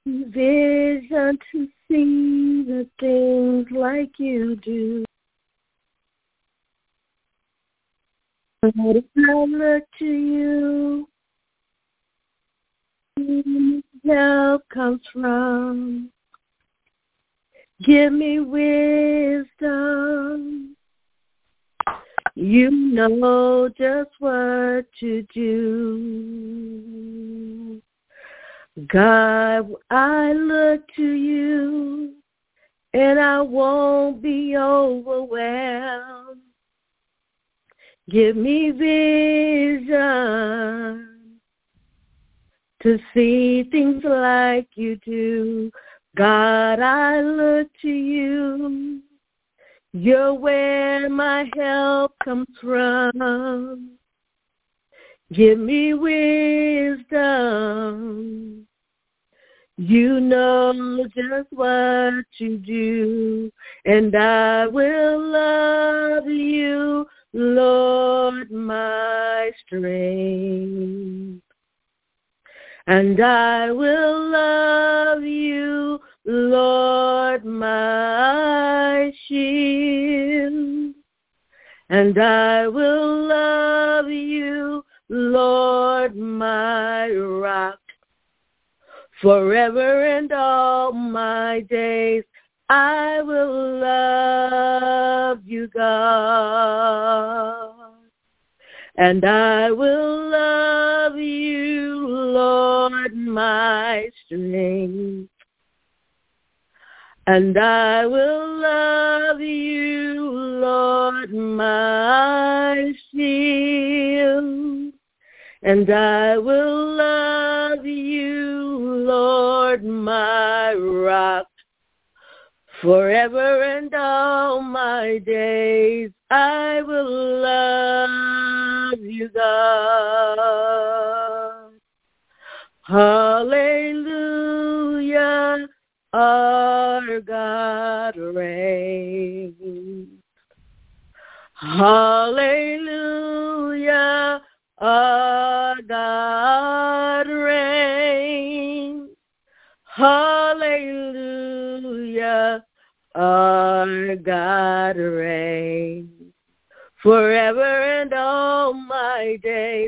vision to see the things like you do. Lord, I look to you. Help comes from. Give me wisdom. You know just what to do. God, I look to you, and I won't be overwhelmed. Give me vision to see things like you do. God, I look to you. You're where my help comes from. Give me wisdom. You know just what to do, and I will love you, Lord, my strength. And I will love you, Lord, my shield. And I will love you, Lord, my rock. Forever and all my days, I will love you, God. And I will love you, Lord, my strength. And I will love you, Lord, my shield. And I will love you, Lord, my rock. Forever and all my days, I will love you, God. Hallelujah, our God reigns. Hallelujah, our God reigns. Hallelujah, our God reigns. Forever and all my days,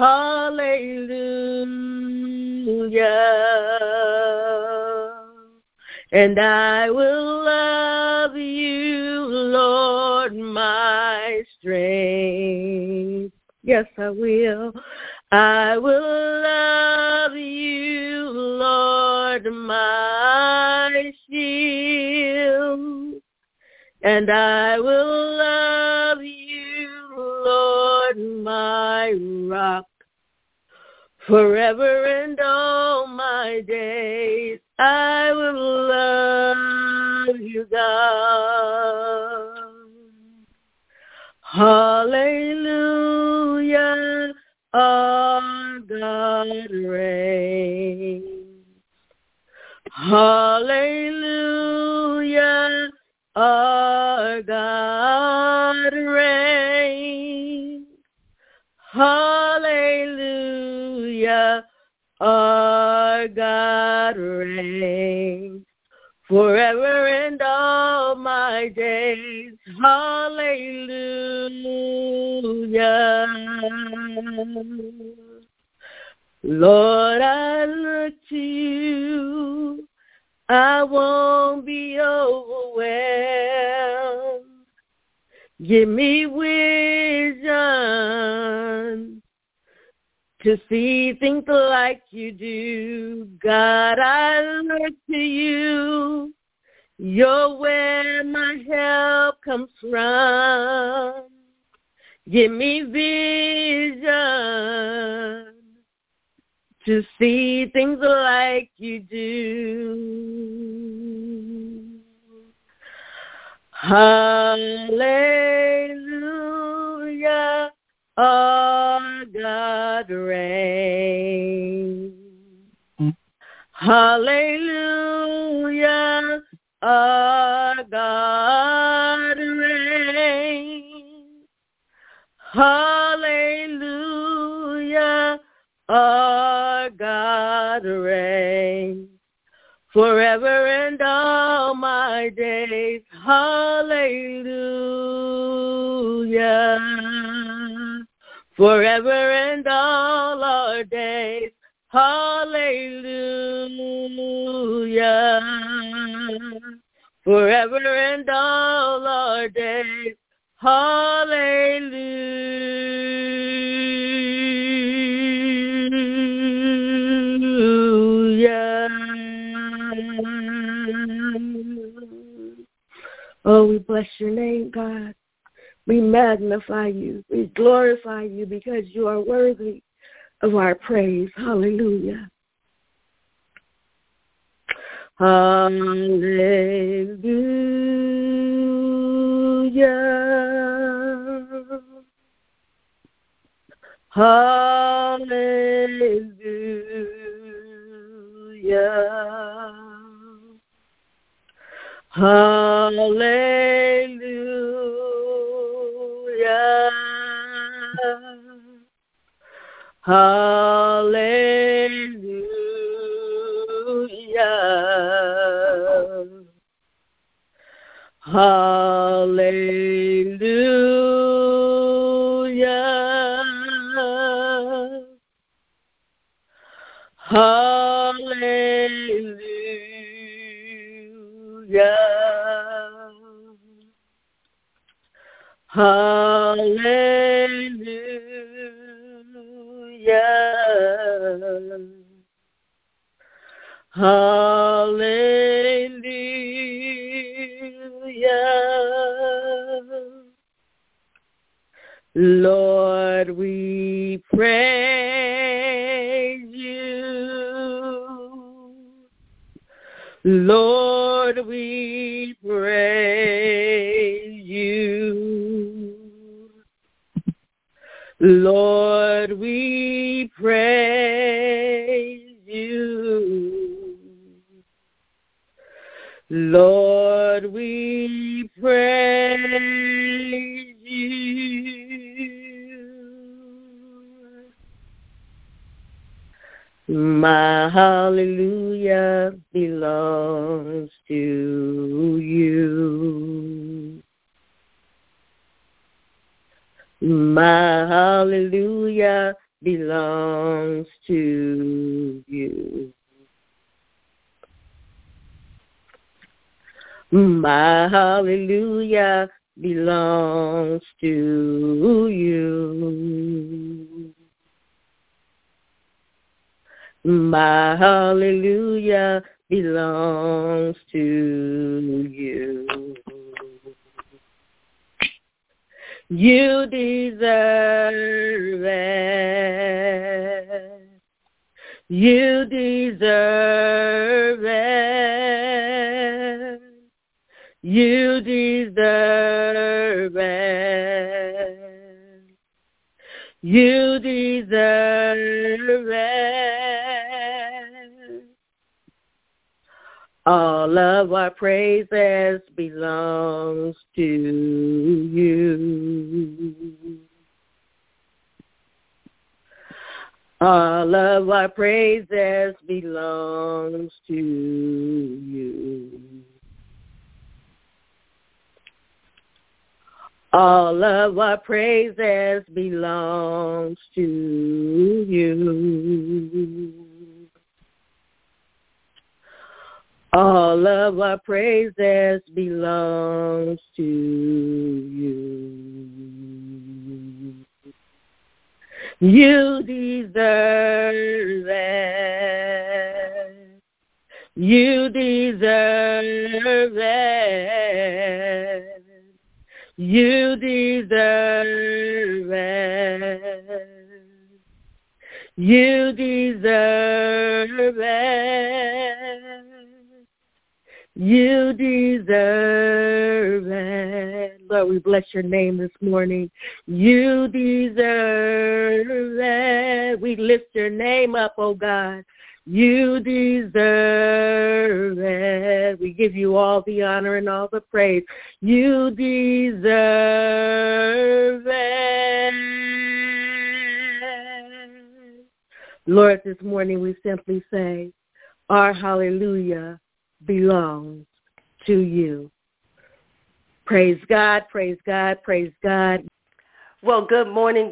hallelujah. And I will love you, Lord, my strength. Yes, I will. I will love you, Lord, my shield. And I will love you, Lord, my rock. Forever and all my days, I will love you, God. Hallelujah, our God reigns. Hallelujah, our God reigns. Hallelujah, our God reigns. Forever and all my days, hallelujah. Lord, I look to you. I won't be overwhelmed. Give me vision to see things like you do. God, I look to you. You're where my help comes from. Give me vision to see things like you do. Hallelujah, our God reigns. Hallelujah, our God reigns. Hallelujah, our God reigns. forever and all my days. Hallelujah. Forever and all our days. Hallelujah. Forever and all our days. Hallelujah. Oh, we bless your name, God. We magnify you. We glorify you because you are worthy of our praise. Hallelujah. Hallelujah. Hallelujah. Hallelujah. Hallelujah. Hallelujah. Hallelujah. Hallelujah. Hallelujah. Lord, we praise you. Lord, we praise you. Lord, we praise you. Lord, we praise you. My hallelujah belongs to you. My hallelujah belongs to you. My hallelujah belongs to you. My hallelujah belongs to you. You deserve it. You deserve it. You deserve it. You deserve it. All of our praises belongs to you. All of our praises belongs to you. All of our praises belongs to you. All of our praises belongs to you. You deserve it. You deserve it. You deserve it. You deserve it. You deserve it. Lord, we bless your name this morning. You deserve it. We lift your name up, oh God. You deserve it. We give you all the honor and all the praise. You deserve it. Lord, this morning we simply say, our hallelujah belongs to you. Praise God, praise God, praise God. Well, good morning,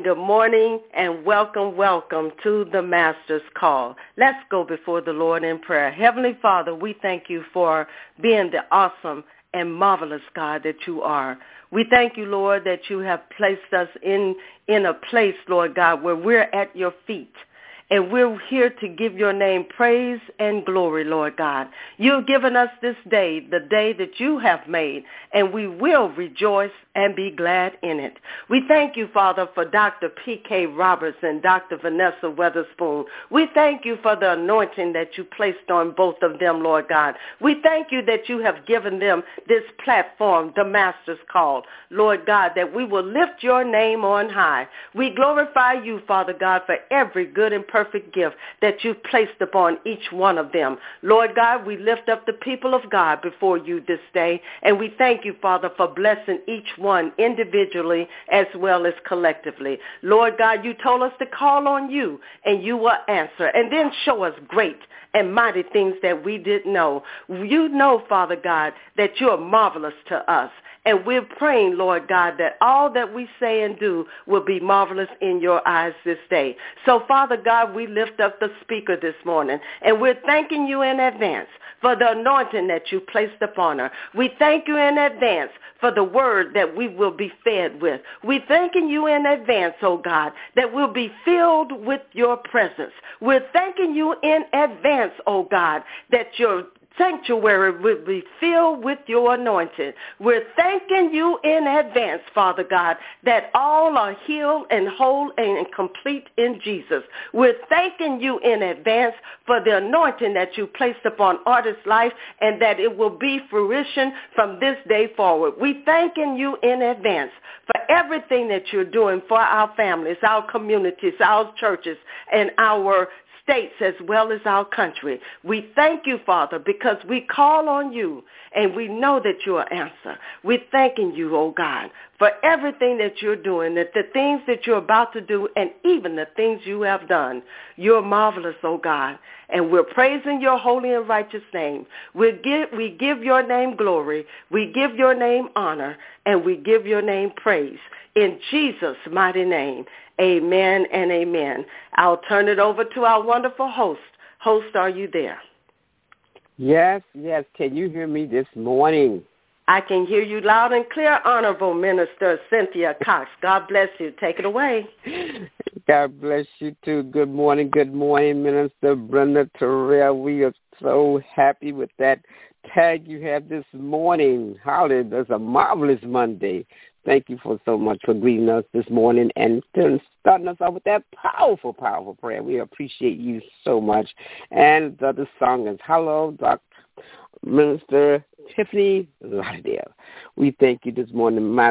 and welcome to the Master's Call. Let's go before the Lord in prayer. Heavenly Father, we thank you for being the awesome and marvelous God that you are. We thank you, Lord, that you have placed us in a place, Lord God, where we're at your feet. And we're here to give your name praise and glory, Lord God. You've given us this day, the day that you have made, and we will rejoice and be glad in it. We thank you, Father, for Dr. P.K. Roberts and Dr. Vanessa Weatherspoon. We thank you for the anointing that you placed on both of them, Lord God. We thank you that you have given them this platform, the Master's Call, Lord God, that we will lift your name on high. We glorify you, Father God, for every good and perfect gift that you've placed upon each one of them. Lord God, we lift up the people of God before you this day, and we thank you, Father, for blessing each one individually as well as collectively. Lord God, you told us to call on you, and you will answer, and then show us great and mighty things that we didn't know. You know, Father God, that you are marvelous to us. And we're praying, Lord God, that all that we say and do will be marvelous in your eyes this day. So, Father God, we lift up the speaker this morning, and we're thanking you in advance for the anointing that you placed upon her. We thank you in advance for the word that we will be fed with. We're thanking you in advance, oh God, that we'll be filled with your presence. We're thanking you in advance, oh God, that your sanctuary will be filled with your anointing. We're thanking you in advance, Father God, that all are healed and whole and complete in Jesus. We're thanking you in advance for the anointing that you placed upon Artist's life, and that it will be fruition from this day forward. We're thanking you in advance for everything that you're doing for our families, our communities, our churches, and our states as well as our country. We thank you, Father, because we call on you and we know that you will answer. We're thanking you, oh God, for everything that you're doing, that the things that you're about to do, and even the things you have done. You're marvelous, oh God, and we're praising your holy and righteous name. We give your name glory, we give your name honor, and we give your name praise. In Jesus' mighty name, amen and amen. I'll turn it over to our wonderful host. Host, are you there? Yes. Can you hear me this morning? I can hear you loud and clear, Honorable Minister Cynthia Cox. God bless you. Take it away. God bless you, too. Good morning, Minister Brenda Terrell. We are so happy with that tag you have this morning. Hallelujah. It's a marvelous Monday. Thank you for so much for greeting us this morning and starting us off with that powerful, powerful prayer. We appreciate you so much. And the other song is Hello, Dr. Minister Tiffany Lauderdale. We thank you this morning. My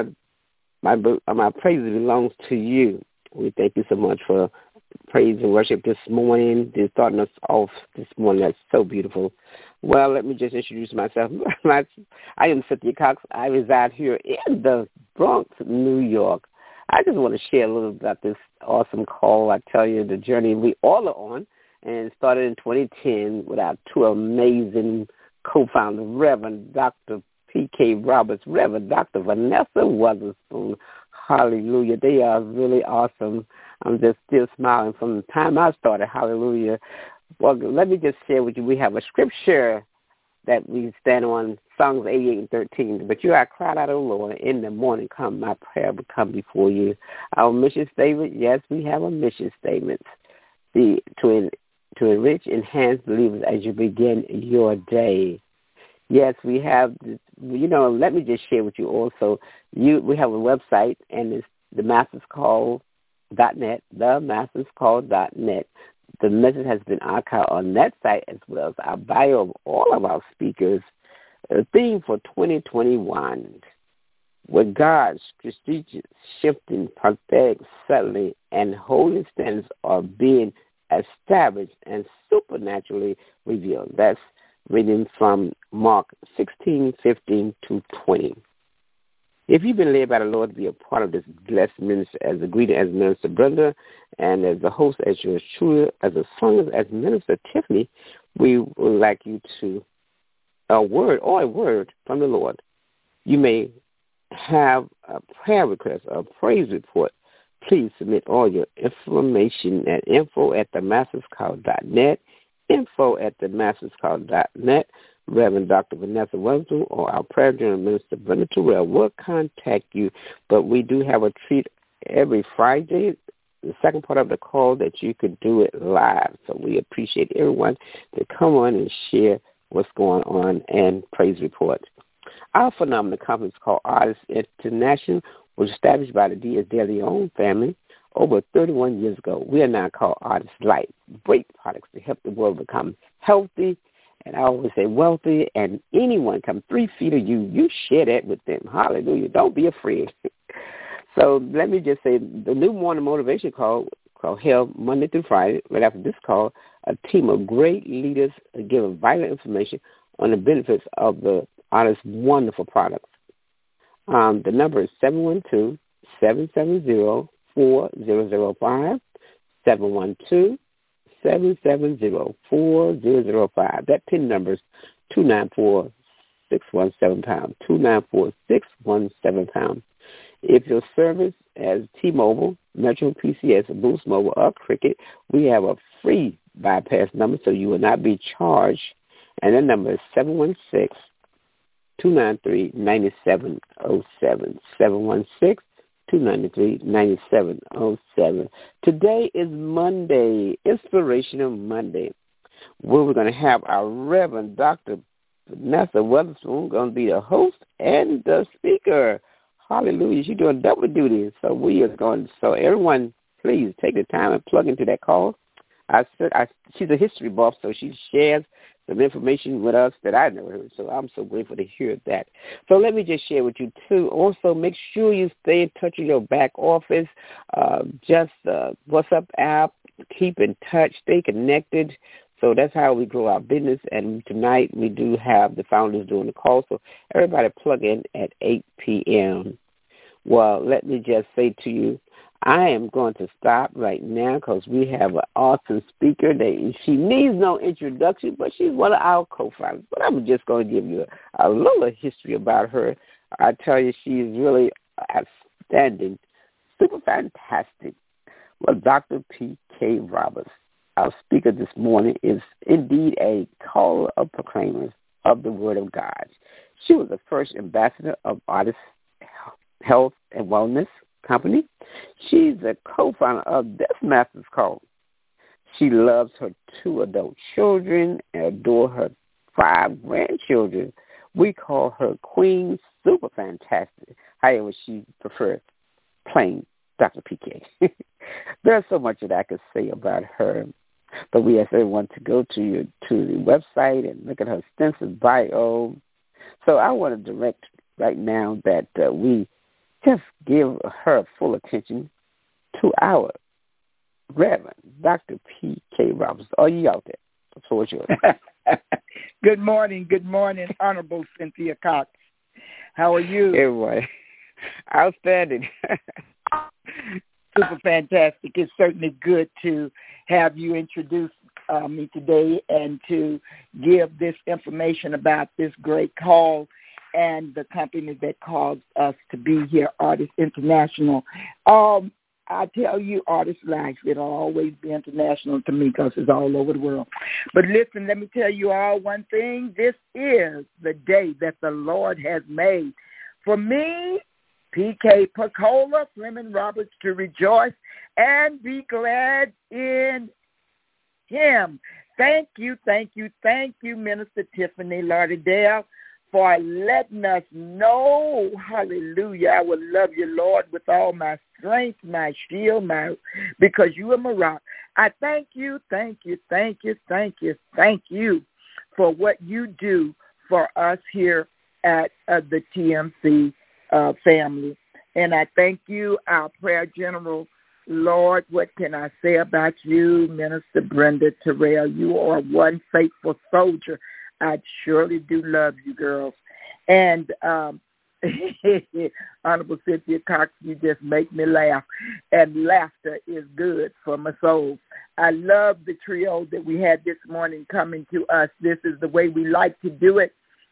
praise belongs to you. We thank you so much for praise and worship this morning. They're starting us off this morning. That's so beautiful. Well, let me just introduce myself. I am Cynthia Cox. I reside here in the Bronx, New York. I just want to share a little about this awesome call. I tell you, the journey we all are on, and started in 2010 with our two amazing co-founders, Reverend Dr. P.K. Roberts, Reverend Dr. Vanessa Weatherspoon. Hallelujah. They are really awesome. I'm just still smiling from the time I started. Hallelujah. Well, let me just share with you, we have a scripture that we stand on, Psalms 88 and 13. But you, I cried out, O Lord, in the morning come, my prayer will come before you. Our mission statement, yes, we have a mission statement. To enrich, enhance believers as you begin your day. Yes, we have, let me just share with you also. We have a website, and it's themasterscall.net, themasterscall.net. The message has been archived on that site as well as our bio of all of our speakers. A theme for 2021, where God's strategic shifting, prophetic settling, and holy standards are being established and supernaturally revealed. That's reading from Mark 16:15-20. If you've been led by the Lord to be a part of this blessed ministry, as a greeter as Minister Brenda, and as a host as yours truly, as a song as Minister Tiffany, we would like you to a word from the Lord, you may have a prayer request or a praise report, please submit all your information at info@themasterscall.net, info@themasterscall.net. Reverend Dr. Vanessa Wesley or our prayer general minister, Brenda Terrell, will contact you. But we do have a treat every Friday, the second part of the call, that you could do it live. So we appreciate everyone to come on and share what's going on and praise reports. Our phenomenal company is called Artists International, was established by the Diaz de Leon family over 31 years ago. We are now called Artists Life. Great products to help the world become healthy, and I always say wealthy, and anyone come 3 feet of you share that with them. Hallelujah. Don't be afraid. So let me just say, the new morning motivation call held Monday through Friday. Right after this call, a team of great leaders are giving vital information on the benefits of the Artist's wonderful products. The number is 712-770-4005, 712-770-4005. That PIN number is 294-617 £, 294-617 £. If your service as T-Mobile, Metro PCS, Boost Mobile, or Cricket, we have a free bypass number, so you will not be charged. And that number is 716-293-9707, 716-293-9707. Today is Monday, Inspirational Monday, where we're going to have our Reverend Dr. Vanessa Weatherspoon going to be the host and the speaker. Hallelujah. She's doing double duty. So everyone, please take the time and plug into that call. She's a history buff, so she shares some information with us that I never heard. So I'm so grateful to hear that. So let me just share with you, too. Also, make sure you stay in touch with your back office. WhatsApp app. Keep in touch. Stay connected. So that's how we grow our business. And tonight we do have the founders doing the call. So everybody plug in at 8 p.m. Well, let me just say to you, I am going to stop right now because we have an awesome speaker. She needs no introduction, but she's one of our co-founders. But I'm just going to give you a little history about her. I tell you, she is really outstanding, super fantastic. Well, Dr. P.K. Roberts, our speaker this morning, is indeed a caller of proclaimers of the Word of God. She was the first ambassador of Artists Health and Wellness Company. She's a co-founder of this Master's Call. She loves her 2 adult children and adore her 5 grandchildren. We call her Queen Super Fantastic. However, she prefers plain Dr. PK. There's so much that I could say about her, but we ask everyone to go to the website and look at her extensive bio. So I want to direct right now that we just give her full attention to our Reverend Dr. P.K. Roberts. Are you out there? The floor is yours. Good morning, Honorable Cynthia Cox. How are you? Everyone. Outstanding. Super fantastic. It's certainly good to have you introduce me today and to give this information about this great call and the company that caused us to be here, Artists International. I tell you, Artist Life, it'll always be international to me because it's all over the world. But listen, let me tell you all one thing. This is the day that the Lord has made. For me, P.K. Pacola, Fleming Roberts, to rejoice and be glad in him. Thank you, Minister Tiffany Lauderdale, for letting us know, hallelujah, I will love you, Lord, with all my strength, my shield, because you are my rock. I thank you for what you do for us here at the TMC family. And I thank you, our prayer general. Lord, what can I say about you, Minister Brenda Terrell? You are one faithful soldier. I surely do love you, girls. And Honorable Cynthia Cox, you just make me laugh. And laughter is good for my soul. I love the trio that we had this morning coming to us. This is the way we like to do it.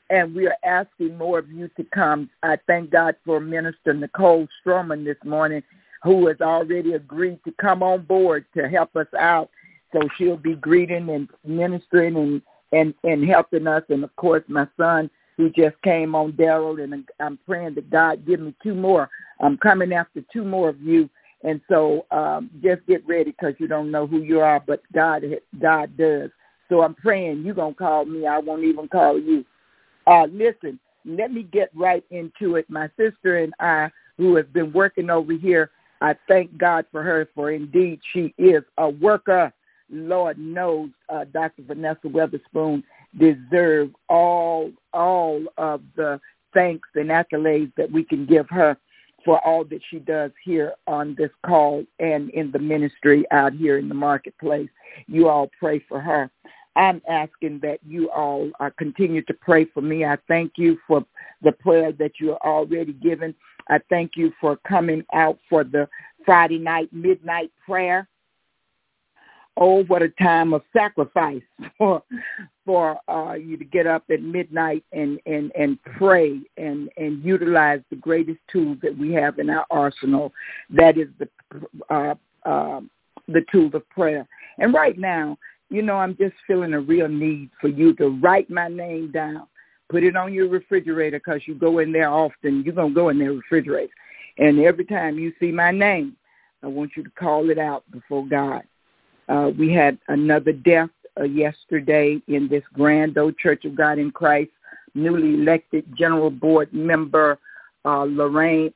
and we are asking more of you to come. I thank God for Minister Nicole Stroman this morning, who has already agreed to come on board to help us out. So she'll be greeting and ministering and helping us. And, of course, my son, who just came on, Daryl, and I'm praying that God give me 2 more. I'm coming after 2 more of you. And so just get ready, because you don't know who you are, but God does. So I'm praying you're going to call me. I won't even call you. Listen, let me get right into it. My sister and I, who has been working over here, I thank God for her, for indeed she is a worker. Lord knows Dr. Vanessa Weatherspoon deserves all of the thanks and accolades that we can give her for all that she does here on this call and in the ministry out here in the marketplace. You all pray for her. I'm asking that you all continue to pray for me. I thank you for the prayer that you are already given. I thank you for coming out for the Friday night midnight prayer. Oh, what a time of sacrifice for you to get up at midnight and pray and utilize the greatest tool that we have in our arsenal. That is the tool of prayer. And right now, I'm just feeling a real need for you to write my name down. Put it on your refrigerator, because you go in there often. You're going to go in their refrigerator. And every time you see my name, I want you to call it out before God. We had another death yesterday in this Grand Old Church of God in Christ, newly elected General Board member Lauren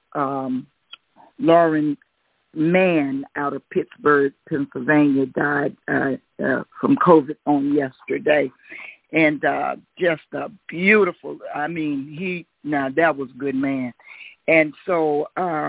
Mann out of Pittsburgh, Pennsylvania, died from COVID on yesterday. And just a beautiful, that was a good man. And so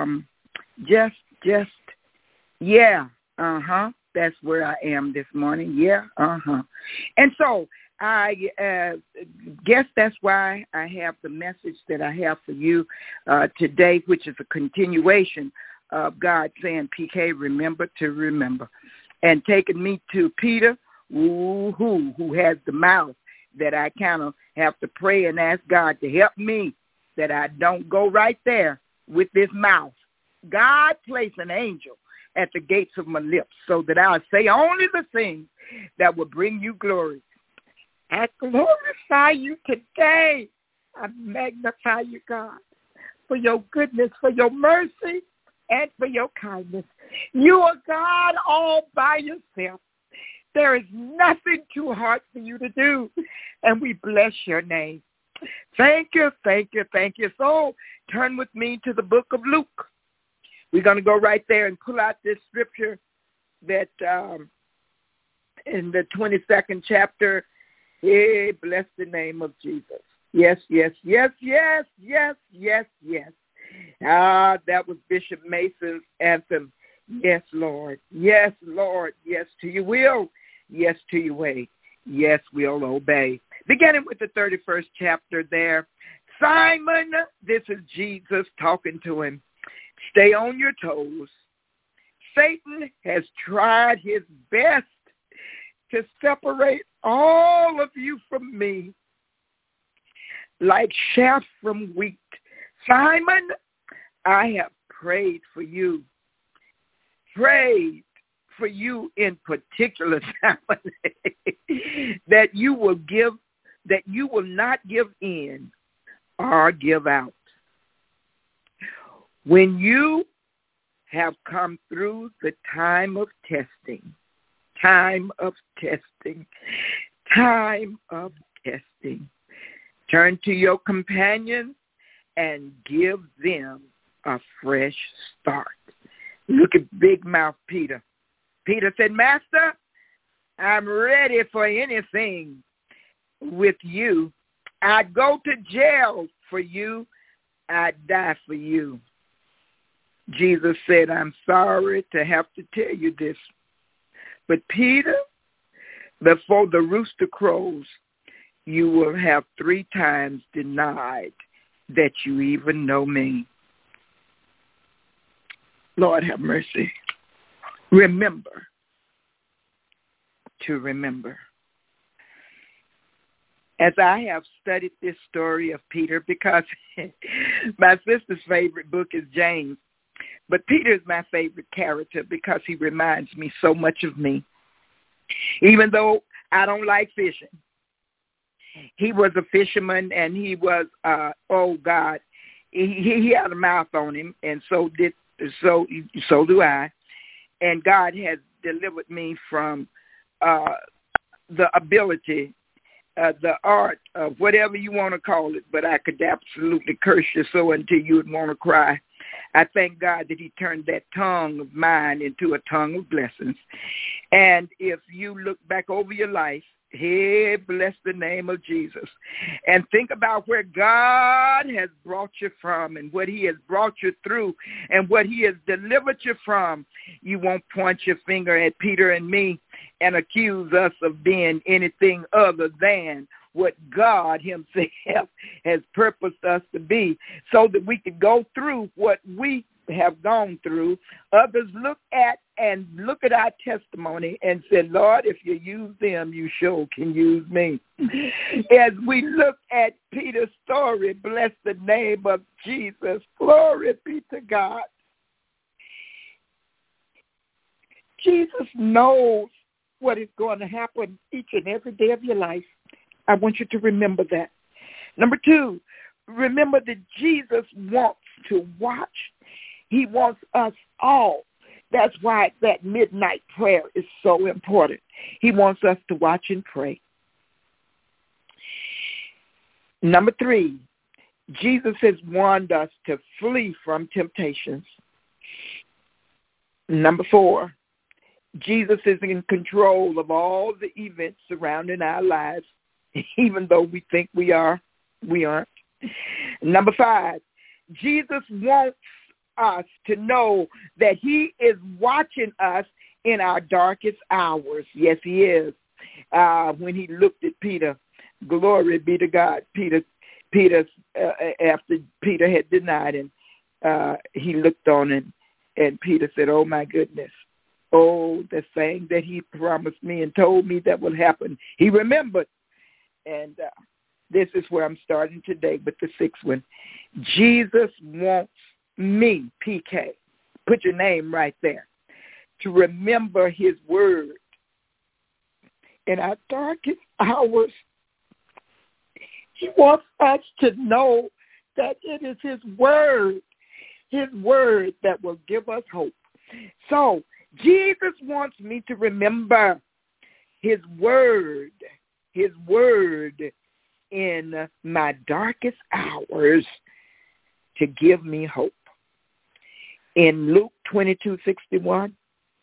that's where I am this morning. And so I guess that's why I have the message that I have for you today, which is a continuation of God saying, PK, remember to remember. And taking me to Peter, who has the mouth that I kind of have to pray and ask God to help me, that I don't go right there with this mouth. God place an angel at the gates of my lips, so that I'll say only the things that will bring you glory. I glorify you today. I magnify you, God, for your goodness, for your mercy, and for your kindness. You are God all by yourself. There is nothing too hard for you to do, and we bless your name. Thank you, thank you, thank you. So turn with me to the book of Luke. We're going to go right there and pull out this scripture that in the 22nd chapter, hey, bless the name of Jesus. Yes, yes, yes, yes, yes, yes, yes. That was Bishop Mason's anthem. Yes, Lord. Yes, Lord. Yes to your will. Yes to your way. Yes, we'll obey. Beginning with the 31st chapter there. Simon, this is Jesus talking to him. Stay on your toes. Satan has tried his best to separate all of you from me like chaff from wheat. Simon, I have prayed for you. Prayed for you in particular, Simon, that you will not give in or give out. When you have come through the time of testing, turn to your companions and give them a fresh start. Look at big mouth Peter. Peter said, Master, I'm ready for anything with you. I'd go to jail for you. I'd die for you. Jesus said, I'm sorry to have to tell you this, but Peter, before the rooster crows, you will have 3 times denied that you even know me. Lord have mercy. Remember to remember. as I have studied this story of Peter, because my sister's favorite book is James, but Peter is my favorite character because he reminds me so much of me. Even though I don't like fishing, he was a fisherman, and he was, he had a mouth on him, and so do I. And God has delivered me from the ability, the art of whatever you want to call it, but I could absolutely curse you so until you would want to cry. I thank God that he turned that tongue of mine into a tongue of blessings. And if you look back over your life, hey, bless the name of Jesus, and think about where God has brought you from and what he has brought you through and what he has delivered you from, you won't point your finger at Peter and me and accuse us of being anything other than what God himself has purposed us to be, so that we could go through what we have gone through. Others look at our testimony and say, Lord, if you use them, you sure can use me. As we look at Peter's story, bless the name of Jesus. Glory be to God. Jesus knows what is going to happen each and every day of your life. I want you to remember that. Number 2, remember that Jesus wants to watch. He wants us all. That's why that midnight prayer is so important. He wants us to watch and pray. Number 3, Jesus has warned us to flee from temptations. Number 4, Jesus is in control of all the events surrounding our lives, even though we think we are, we aren't. Number 5, Jesus wants us to know that he is watching us in our darkest hours. Yes, he is. When he looked at Peter, glory be to God. Peter, after Peter had denied him, he looked on him, and Peter said, oh, my goodness. Oh, the thing that he promised me and told me that would happen. He remembered. And this is where I'm starting today with the 6th one. Jesus wants me, PK, put your name right there, to remember his word in our darkest hours. He wants us to know that it is his word that will give us hope. So Jesus wants me to remember his word in my darkest hours to give me hope. In Luke 22:61,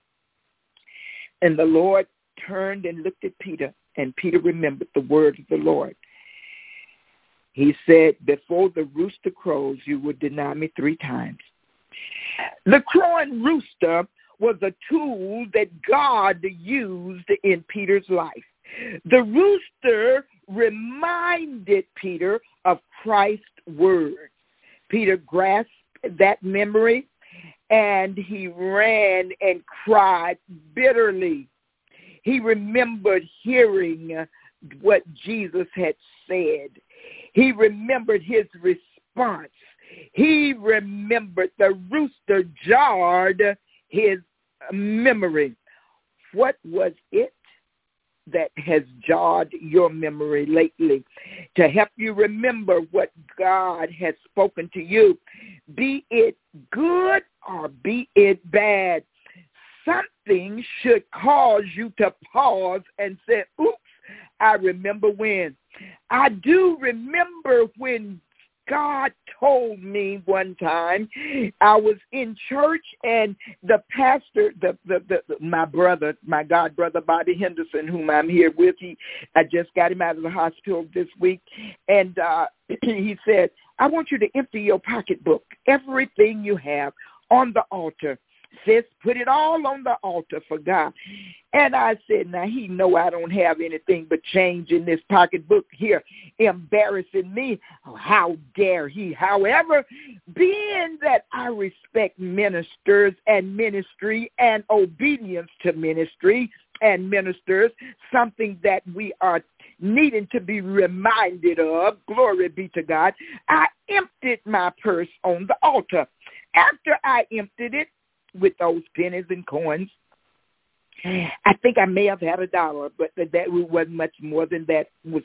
and the Lord turned and looked at Peter, and Peter remembered the word of the Lord. He said, before the rooster crows, you will deny me 3 times. The crowing rooster was a tool that God used in Peter's life. The rooster reminded Peter of Christ's word. Peter grasped that memory, and he ran and cried bitterly. He remembered hearing what Jesus had said. He remembered his response. He remembered the rooster jarred his memory. What was it that has jarred your memory lately to help you remember what God has spoken to you, be it good or be it bad? Something should cause you to pause and say, oops, I remember when. I do remember when God told me one time, I was in church and the pastor, my God brother Bobby Henderson, whom I'm here with, I just got him out of the hospital this week, and he said, I want you to empty your pocketbook, everything you have, on the altar. Sis, put it all on the altar for God. And I said, now he know I don't have anything but change in this pocketbook here, embarrassing me. Oh, how dare he? However, being that I respect ministers and ministry and obedience to ministry and ministers, something that we are needing to be reminded of, glory be to God, I emptied my purse on the altar. After I emptied it with those pennies and coins, I think I may have had $1, but that wasn't much more than that. Was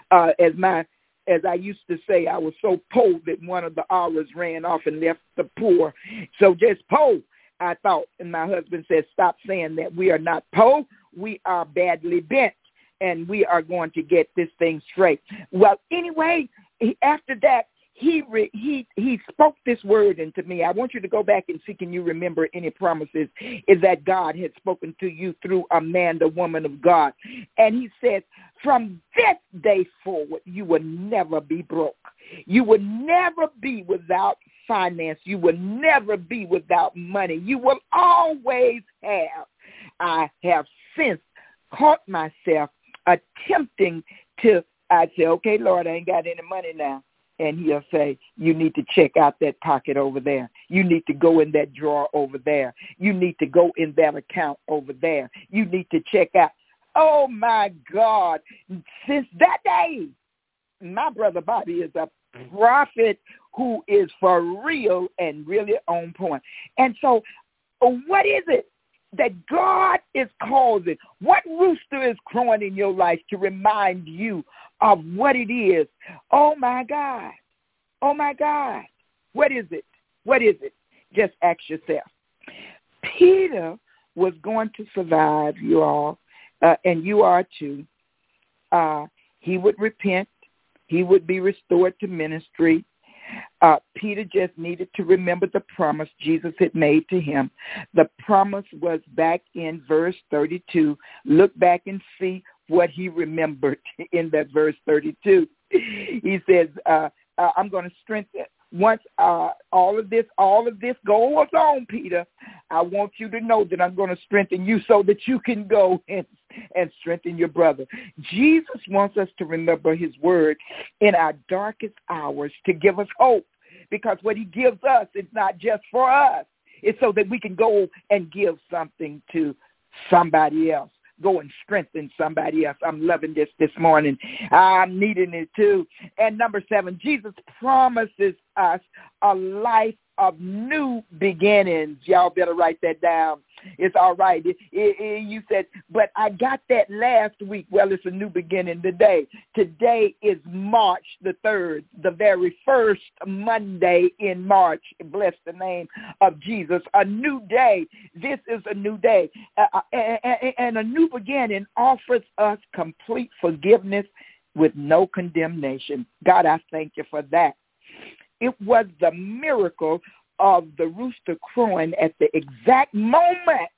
as I used to say, I was so poor that one of the hours ran off and left the poor. So just poor, I thought. And my husband said, stop saying that. We are not poor. We are badly bent, and we are going to get this thing straight. Well, anyway, after that, he spoke this word into me. I want you to go back and see, can you remember any promises is that God had spoken to you through a man, the woman of God. And he said, from this day forward, you will never be broke. You will never be without finance. You will never be without money. You will always have. I have since caught myself attempting to, I'd say, okay, Lord, I ain't got any money now. And he'll say, you need to check out that pocket over there. You need to go in that drawer over there. You need to go in that account over there. You need to check out. Oh, my God. Since that day, my brother Bobby is a prophet who is for real and really on point. And so what is it that God is causing? What rooster is crowing in your life to remind you of what it is? Oh, my God. Oh, my God. What is it? What is it? Just ask yourself. Peter was going to survive, you all, and you are too. He would repent. He would be restored to ministry. Peter just needed to remember the promise Jesus had made to him. The promise was back in verse 32. Look back and see what he remembered in that verse 32. He says, I'm going to strengthen. Once all of this goes on, Peter, I want you to know that I'm going to strengthen you so that you can go and strengthen your brother. Jesus wants us to remember his word in our darkest hours to give us hope, because what he gives us is not just for us. It's so that we can go and give something to somebody else. Go and strengthen somebody else. I'm loving this morning. I'm needing it too. And number 7, Jesus promises us a life of new beginnings. Y'all better write that down. It's all right. You said, but I got that last week. Well, it's a new beginning today. Today is March the 3rd, the very first Monday in March. Bless the name of Jesus. A new day. This is a new day. And a new beginning offers us complete forgiveness with no condemnation. God, I thank you for that. It was the miracle of the rooster crowing at the exact moment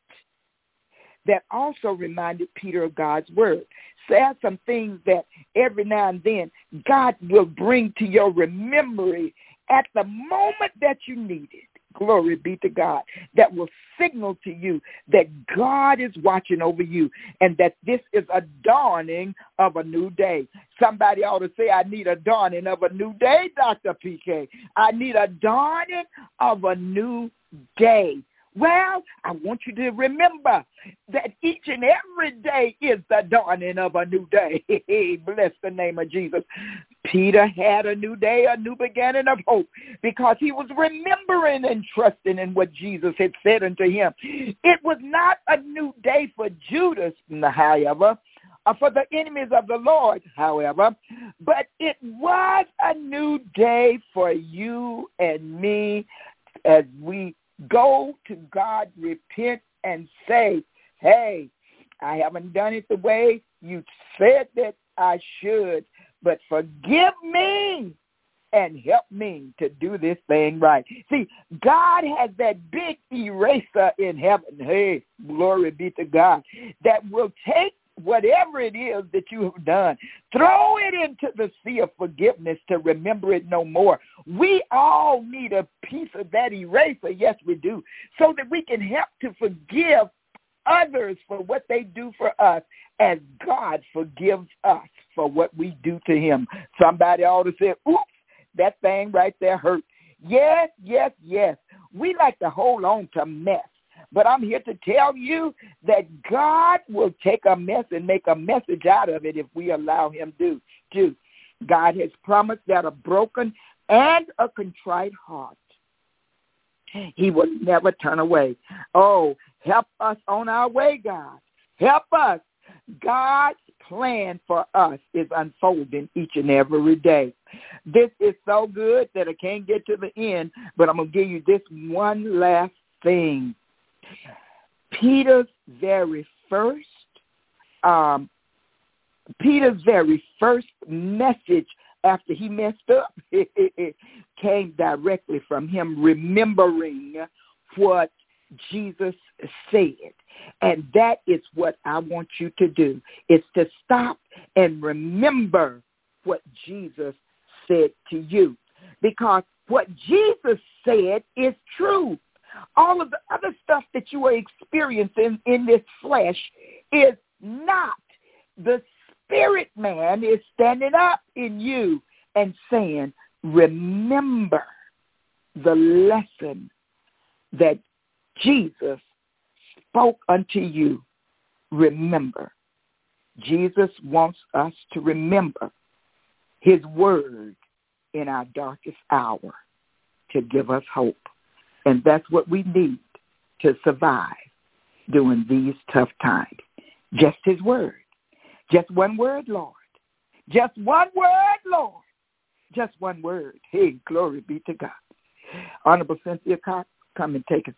that also reminded Peter of God's word. So there are some things that every now and then God will bring to your memory at the moment that you need it. Glory be to God. That will signal to you that God is watching over you and that this is a dawning of a new day. Somebody ought to say, I need a dawning of a new day, Dr. PK. I need a dawning of a new day. Well, I want you to remember that each and every day is the dawning of a new day. Bless the name of Jesus. Peter had a new day, a new beginning of hope, because he was remembering and trusting in what Jesus had said unto him. It was not a new day for Judas, however, for the enemies of the Lord, however, but it was a new day for you and me as we go to God, repent, and say, hey, I haven't done it the way you said that I should, but forgive me and help me to do this thing right. See, God has that big eraser in heaven, hey, glory be to God, that will take whatever it is that you have done, throw it into the sea of forgiveness to remember it no more. We all need a piece of that eraser, yes we do, so that we can help to forgive others for what they do for us as God forgives us for what we do to him. Somebody ought to say, oops, that thing right there hurt. Yes, yes, yes. We like to hold on to mess. But I'm here to tell you that God will take a mess and make a message out of it if we allow him to. God has promised that a broken and a contrite heart he will never turn away. Oh, help us on our way, God. Help us. God's plan for us is unfolding each and every day. This is so good that I can't get to the end, but I'm going to give you this one last thing. Peter's very first message after he messed up came directly from him remembering what Jesus said. And that is what I want you to do, is to stop and remember what Jesus said to you. Because what Jesus said is true. All of the other stuff that you are experiencing in this flesh is not. The spirit man is standing up in you and saying, remember the lesson that Jesus spoke unto you. Remember. Jesus wants us to remember his word in our darkest hour to give us hope. And that's what we need to survive during these tough times. Just his word. Just one word, Lord. Just one word, Lord. Just one word. Hey, glory be to God. Honorable Cynthia Cox, come and take it.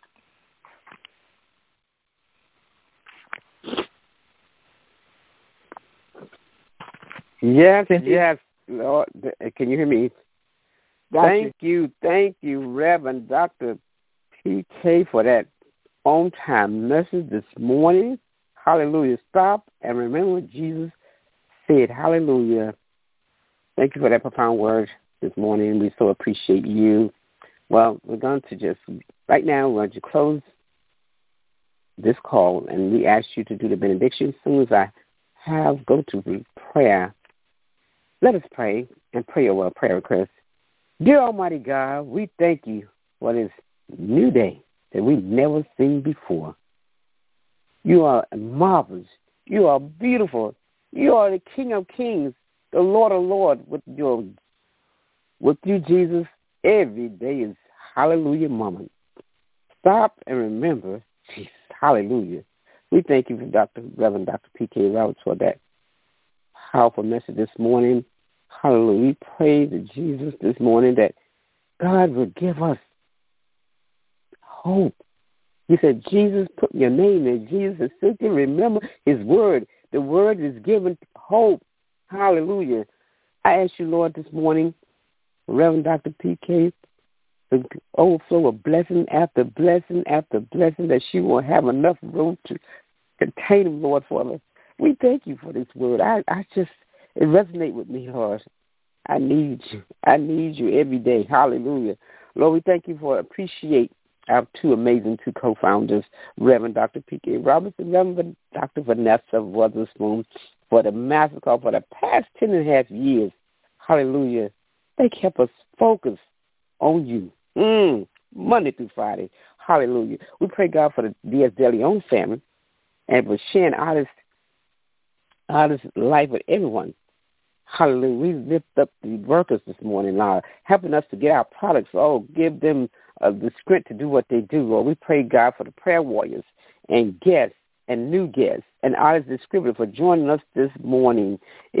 Yes, yes, Lord. Can you hear me? Thank you, Reverend Dr. PK, for that on-time message this morning. Hallelujah. Stop and remember what Jesus said. Hallelujah. Thank you for that profound word this morning. We so appreciate you. Well, we're going to right now, we're going to close this call, and we ask you to do the benediction. As soon as I go to the prayer, let us pray and pray a prayer request. Dear Almighty God, we thank you for this new day that we've never seen before. You are marvelous. You are beautiful. You are the King of Kings, the Lord of Lords. With you, Jesus, every day is hallelujah moment. Stop and remember, Jesus, hallelujah. We thank you for Reverend Dr. P.K. Roberts for that powerful message this morning. Hallelujah. We pray to Jesus this morning that God will give us hope. You said, Jesus, put your name in. Jesus, simply remember his word. The word is given hope. Hallelujah. I ask you, Lord, this morning, Reverend Dr. P.K., the overflow of blessing after blessing after blessing, that she will have enough room to contain them, Lord, for us. We thank you for this word. It resonates with me, Lord. I need you. I need you every day. Hallelujah. Lord, we thank you appreciate our two amazing co-founders, Reverend Dr. P.K. Roberts and Reverend Dr. Vanessa Witherspoon, for the master call for the past 10.5 years. Hallelujah. They kept us focused on you. Monday through Friday. Hallelujah. We pray, God, for the D.S. De Leon family and for sharing honest life with everyone. Hallelujah. We lift up the workers this morning, Lord, helping us to get our products. Oh, give them the strength to do what they do, Lord. We pray, God, for the prayer warriors and guests and new guests and artist distributor for joining us this morning.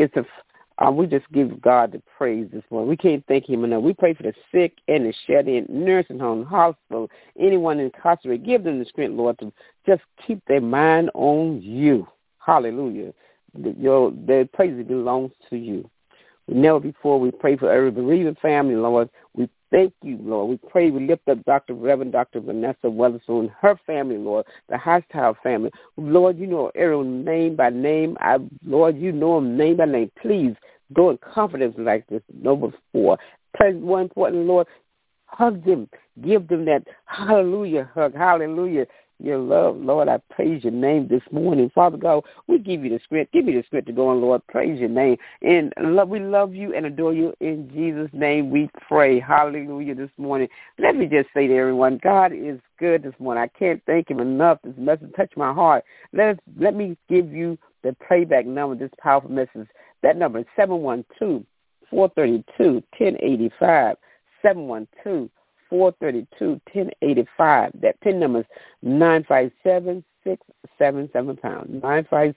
We just give God the praise this morning. We can't thank him enough. We pray for the sick and the shed-in, nursing home, hospital, anyone incarcerated. Give them the strength, Lord, to just keep their mind on you. Hallelujah. Their praise belongs to you. Never before we pray for every bereaved family, Lord. We thank you, Lord. We pray, we lift up Reverend Dr. Vanessa Witherspoon, her family, Lord, the Hostile family. Lord, you know everyone name by name. Lord, you know them name by name. Please go in confidence like this, no before. More importantly, Lord, hug them. Give them that hallelujah hug. Hallelujah. your love. Lord, I praise your name this morning. Father God, we give you the script. Give me the script to go on, Lord. Praise your name. And we love you and adore you. In Jesus' name we pray. Hallelujah this morning. Let me just say to everyone, God is good this morning. I can't thank him enough. This message touched my heart. Let me give you the playback number, this powerful message. That number is 712-432-1085. 712-432-1085. That PIN number is 957-677 £.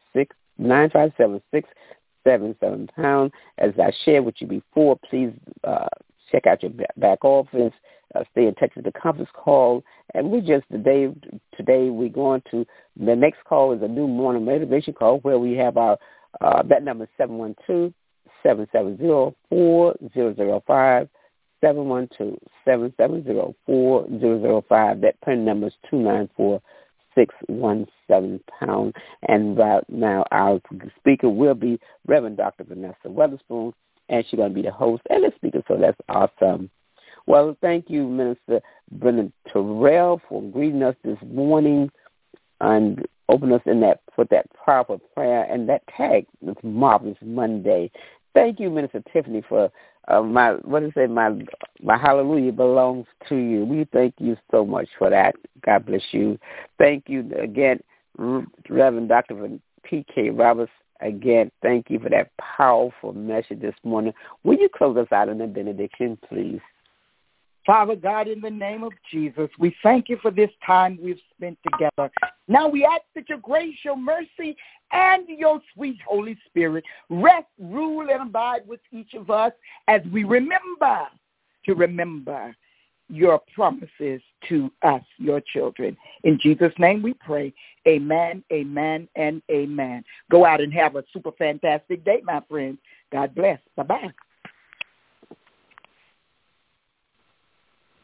957-677 £. As I shared with you before, please check out your back office. Stay in touch with the conference call. And we just, today we're going to, the next call is a new morning motivation call where we have our, that number is 712-770-4005. 712-770-4005. That PIN number is 294-617 £. And right now our speaker will be Reverend Dr. Vanessa Weatherspoon, and she's going to be the host and the speaker, so that's awesome. Well, thank you, Minister Brenda Terrell, for greeting us this morning and opening us in that with that powerful prayer and that tag, this Marvelous Monday. Thank you, Minister Tiffany, for my hallelujah belongs to you. We thank you so much for that. God bless you. Thank you again, Reverend Dr. P.K. Roberts. Again, thank you for that powerful message this morning. Will you close us out in a benediction, please? Father God, in the name of Jesus, we thank you for this time we've spent together. Now we ask that your grace, your mercy, and your sweet Holy Spirit rest, rule, and abide with each of us as we remember your promises to us, your children. In Jesus' name we pray. Amen, amen, and amen. Go out and have a super fantastic day, my friends. God bless. Bye-bye.